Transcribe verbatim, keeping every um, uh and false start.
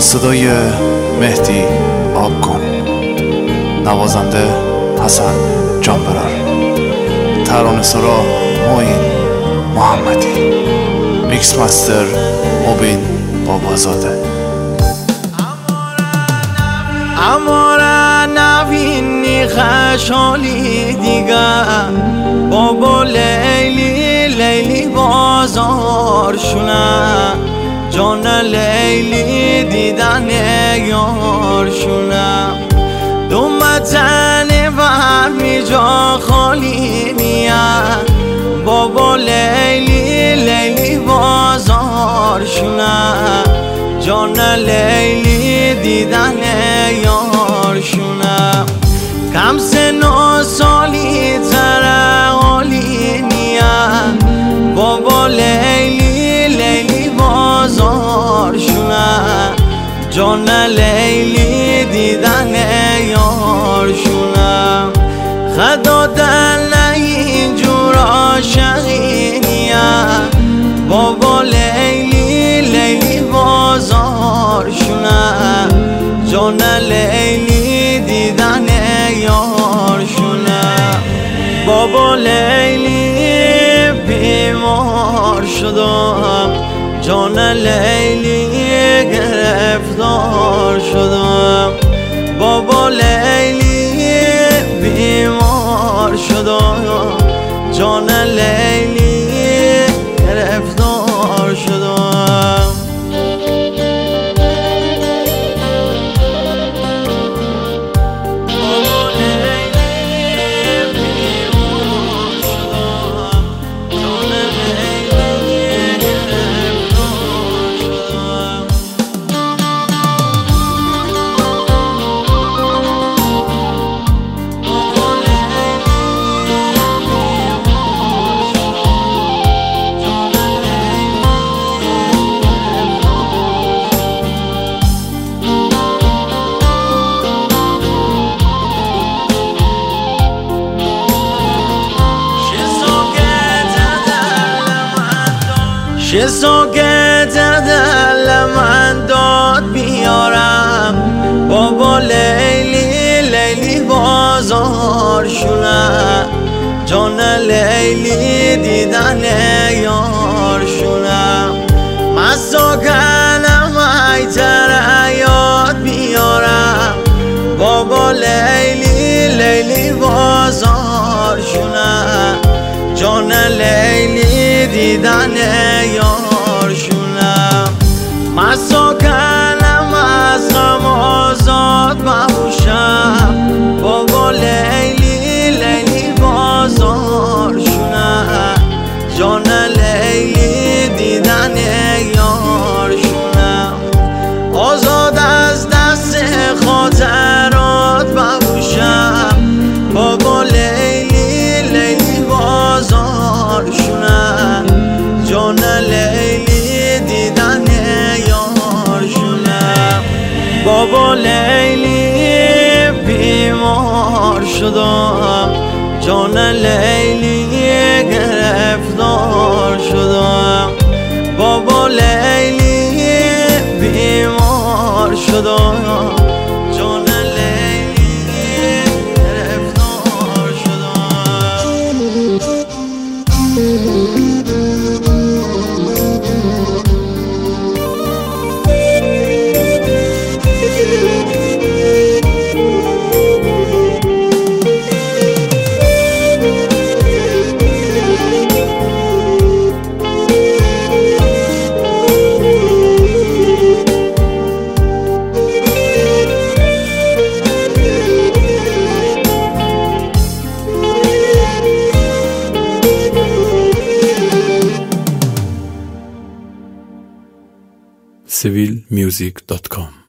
صدای مهدی آبگون، نوازنده حسن جانبرار، ترانه سرا معین محمدی، میکس مستر مبین بابازاده. اماره نوینی خشالی دیگر بابا لیلی لیلی بازار شونه، جان لیلی دیدن یار شونه، دو متن برمی جا خالی نیه بابا لیلی لیلی بازار شونه، جان لیلی دیدن یار شونه، کم سن و سالی تر عالی نیه بابا لیلی لیلی بازار شونه، جان لیلی دیدن یار شونه، خدا دل اینجور عاشقی نیه بابا لیلی لیلی بازار شونه، جان لیلی دیدن یار شونه، بابا لیلی بیمار شدم، جان لیلی گرفتار شدم، بابا لیلی بیمار شدم، جان لیلی گرفتار شدم. چه ساکت دل من داد بیارم بابا لیلی لیلی بازار شونه، جان لیلی دیدن یار شونه، من ساکنم ایتر یاد بیارم بابا لیلی لیلی بازار شونه، جان لیلی دیدن یار شونه، من ساکنم از غم آزاد بهوشم بابا لیلی لیلی بازار شونه، جان لیلی دیدن یار شونه، آزاد از دست خاطرات بهوشم بابا لیلی لیلی بازار شونه، جان لیلی دیدن یار شونه، بابا لیلی بیمار شدم، جان لیلی گرفتار شدم، بابا لیلی بیمار شدم، جان لیلی گرفتار شدم. سیویل میوزیک دات کام